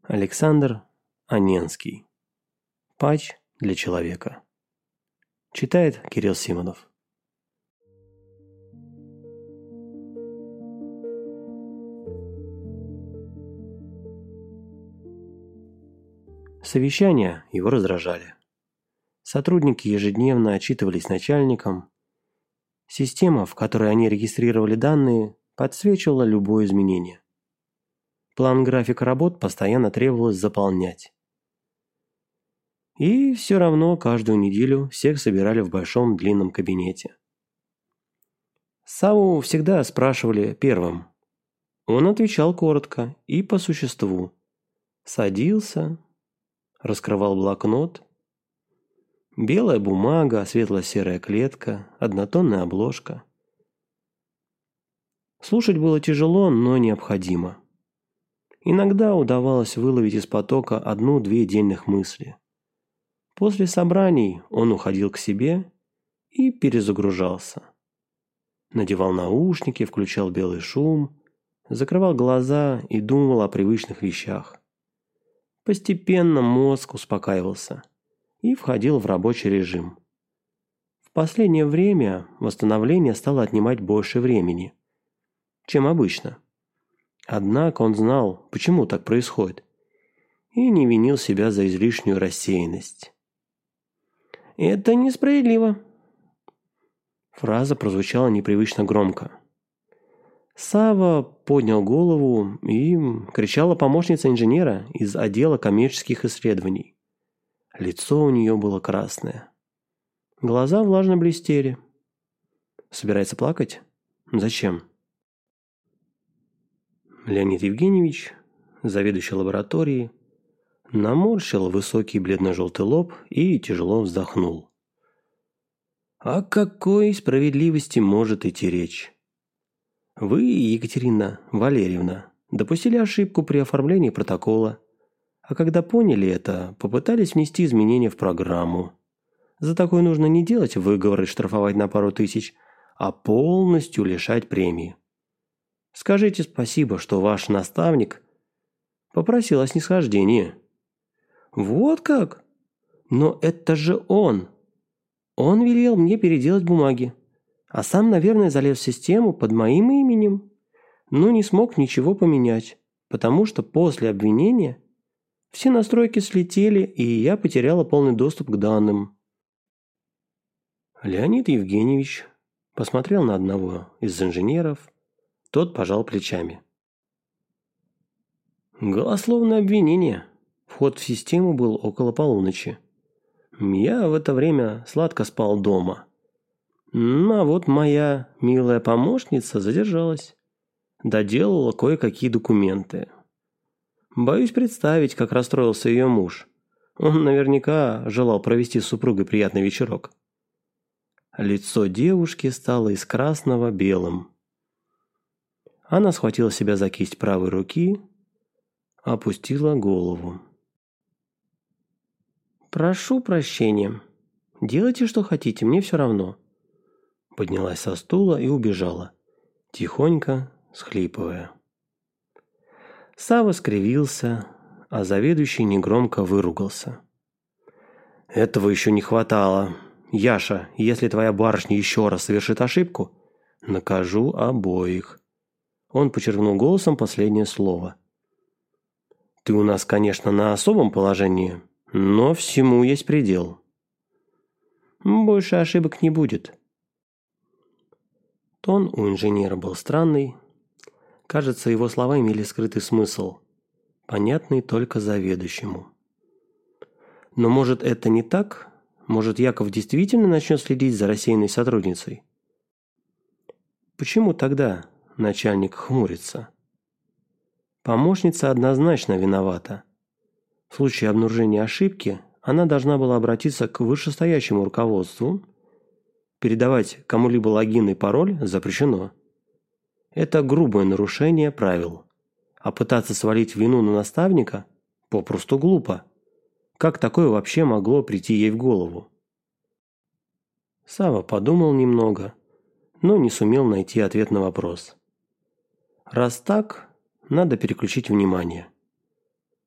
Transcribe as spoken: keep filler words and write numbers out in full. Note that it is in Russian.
Александр Анненский. Патч для человека. Читает Кирилл Симонов. Совещания его раздражали. Сотрудники ежедневно отчитывались начальникам. Система, в которой они регистрировали данные, подсвечивала любое изменение. План графика работ постоянно требовалось заполнять. И все равно каждую неделю всех собирали в большом длинном кабинете. Савву всегда спрашивали первым. Он отвечал коротко и по существу. Садился, раскрывал блокнот. Белая бумага, светло-серая клетка, однотонная обложка. Слушать было тяжело, но необходимо. Иногда удавалось выловить из потока одну-две дельных мысли. После собраний он уходил к себе и перезагружался. Надевал наушники, включал белый шум, закрывал глаза и думал о привычных вещах. Постепенно мозг успокаивался и входил в рабочий режим. В последнее время восстановление стало отнимать больше времени, чем обычно. Однако он знал, почему так происходит, и не винил себя за излишнюю рассеянность. «Это несправедливо». Фраза прозвучала непривычно громко. Савва поднял голову и кричала помощница инженера из отдела коммерческих исследований. Лицо у нее было красное. Глаза влажно блестели. Собирается плакать? Зачем? Леонид Евгеньевич, заведующий лабораторией, наморщил высокий бледно-желтый лоб и тяжело вздохнул. О какой справедливости может идти речь? Вы, Екатерина Валерьевна, допустили ошибку при оформлении протокола, а когда поняли это, попытались внести изменения в программу. За такое нужно не делать выговор и штрафовать на пару тысяч, а полностью лишать премии. Скажите спасибо, что ваш наставник попросил о снисхождении. Вот как? Но это же он. Он велел мне переделать бумаги, а сам, наверное, залез в систему под моим именем, но не смог ничего поменять, потому что после обвинения все настройки слетели, и я потеряла полный доступ к данным. Леонид Евгеньевич посмотрел на одного из инженеров. Тот пожал плечами. Голословное обвинение. Вход в систему был около полуночи. Я в это время сладко спал дома. А вот моя милая помощница задержалась. Доделала кое-какие документы. Боюсь представить, как расстроился ее муж. Он наверняка желал провести с супругой приятный вечерок. Лицо девушки стало из красного белым. Она схватила себя за кисть правой руки, опустила голову. «Прошу прощения. Делайте, что хотите, мне все равно». Поднялась со стула и убежала, тихонько схлипывая. Савва скривился, а заведующий негромко выругался. «Этого еще не хватало. Яша, если твоя барышня еще раз совершит ошибку, накажу обоих». Он подчеркнул голосом последнее слово. «Ты у нас, конечно, на особом положении, но всему есть предел. Больше ошибок не будет». Тон у инженера был странный. Кажется, его слова имели скрытый смысл, понятный только заведующему. Но может это не так? Может, Яков действительно начнет следить за рассеянной сотрудницей? Почему тогда начальник хмурится? Помощница однозначно виновата. В случае обнаружения ошибки она должна была обратиться к вышестоящему руководству. Передавать кому-либо логин и пароль запрещено. Это грубое нарушение правил. А пытаться свалить вину на наставника попросту глупо. Как такое вообще могло прийти ей в голову? Савва подумал немного, но не сумел найти ответ на вопрос. Раз так, надо переключить внимание.